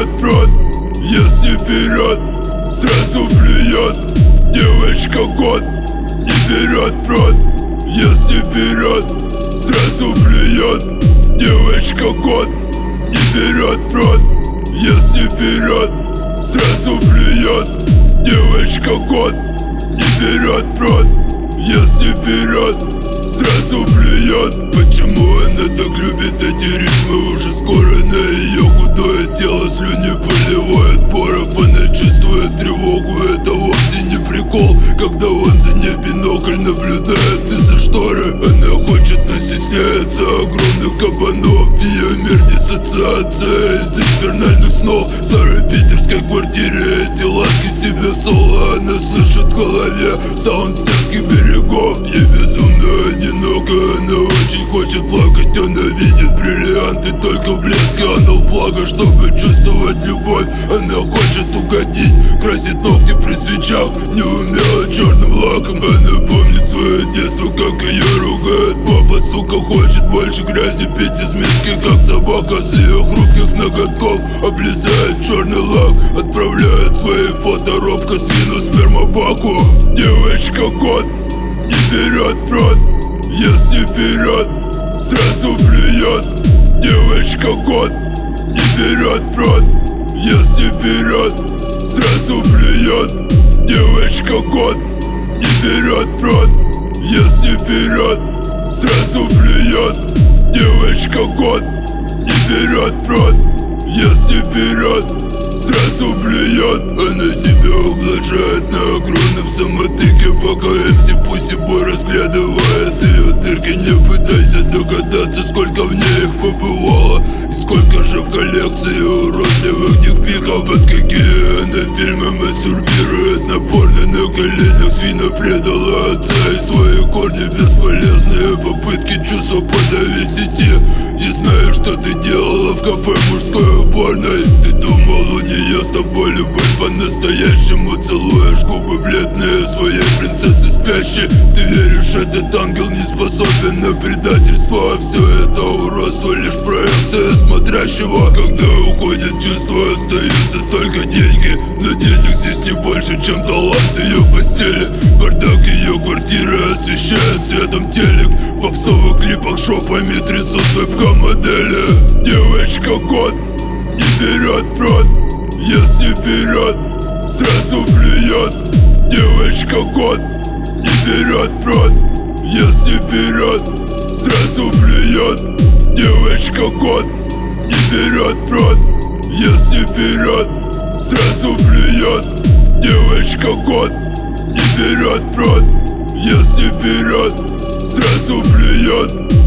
берет в рот, если вперед, сразу плюет. Девочка-кот не берет в рот, если вперед, сразу плюет. Девочка-кот не берет в рот, если вперед, сразу плюет. Девочка-кот не берет в рот, если вперед, сразу плюет. Почему она так любит эти ритмы? Уже скоро на ее худое тело слюни поливает порох. Она чувствует тревогу, это вовсе не прикол, когда он за ней бинокль наблюдает из-за шторы. Она хочет, но стесняется огромных кабанов. Ее мир диссоциация из инфернальных снов. В старой питерской квартире эти ласки себе в соло. Она слышит в голове саунд Стерских берегов. Ей безумно одиноко, она очень хочет плакать. Она видит бриллианты только в блеске анал-плага. Чтобы чувствовать любовь, она хочет угодить. Красит ногти при свечах, неумело черным лаком. Она помнит свое детство, как ее ругает папа. Сука, хочет больше грязи, пить из миски, как собака. С ее хрупких ноготков облизает черный лак. Отправляет свои фото робко свину спермобаку. Девочка-кот не берет в рот, если вперед, сразу плюет. Девочка-кот не берет в рот, если вперед, сразу плюет. Девочка-кот не берет в рот, если вперед, сразу плюет. Девочка-кот не берет в рот, если вперед, сразу плюет. Она себя ублажает на огромном самотыке, пока MC Pussy разглядывает ее дырки. Не пытайся догадаться, сколько в ней их побывало, и сколько же в коллекции уродливых дикпиков. От какие она фильмы мастурбирует на порно на коленях. Свина предала отца и свои корни. Бесполезные попытки чувства подавить в сети. Не знаю, что ты делала в кафе мужской уборной. Ты думал, у нее с тобой любовь по-настоящему. Целуешь губы бледные своей принцессы спящей. Ты веришь, этот ангел не способен на предательство, а все это уродство лишь проекция смотрящего. Когда уходят чувства, остаются только деньги. Но денег здесь не больше, чем талант ее постели. Бардак ее квартиры освещает светом телек. В попсовых клипах шопами трясут вебкам-модели. Девочка-кот не берет в рот, если вперед, сразу плюет. Девочка-кот не берет в рот, если вперед, сразу плюет. Девочка-кот не берет в рот, если вперед, сразу плюет. Девочка-кот не берет в рот, если вперед, сразу плюет.